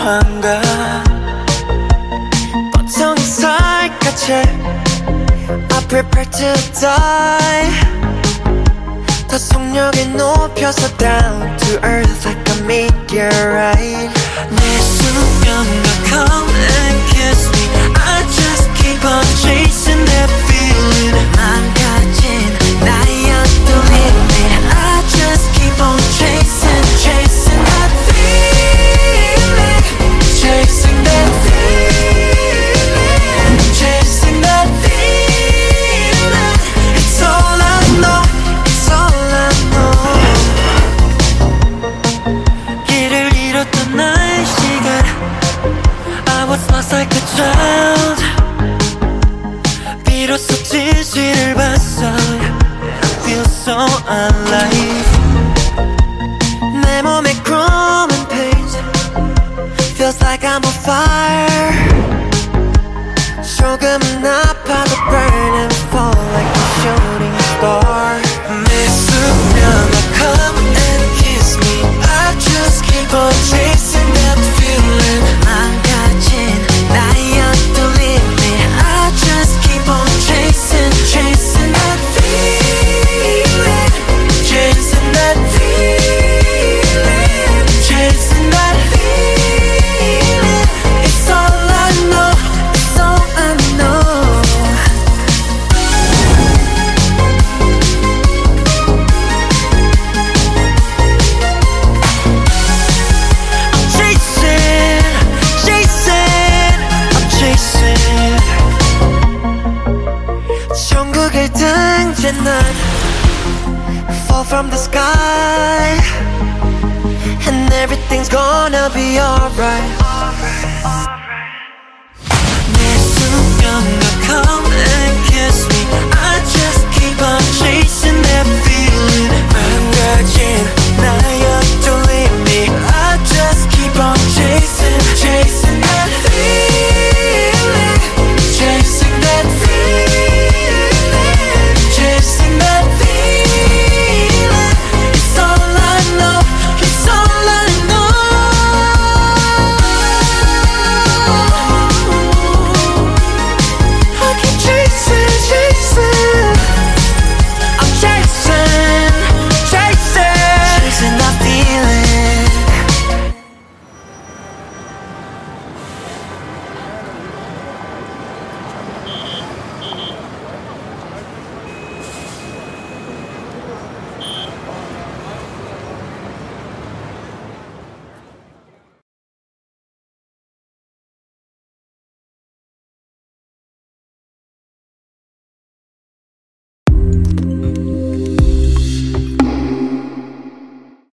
한가 보통 살갗에 I prepare to die 더 속력을 높여서 down to earth like a meteorite 내 수면과 come and kiss me I just keep on chasing that feeling 망가진 나의 어떤 limit I just keep on chasing that feeling chasing that feeling chasing that feeling it's all I know it's all I know 길을 잃었던 나의 시간 I was lost like a child 비로소 진실을 봤어 I feel so alive 내 몸에 chrome and paint feels like I'm on fire 조금은 아파도 burn and fall like a shooting star 내 수면에 come and kiss me I just keep on chasing that feeling 망가진 나의 어떤 limit I just keep on chasing that feeling chasing that feeling chasing that feeling it's all I know it's all I know I'm chasing I'm chasing 천국을 등진 난 fall from the sky and everything's gonna be alright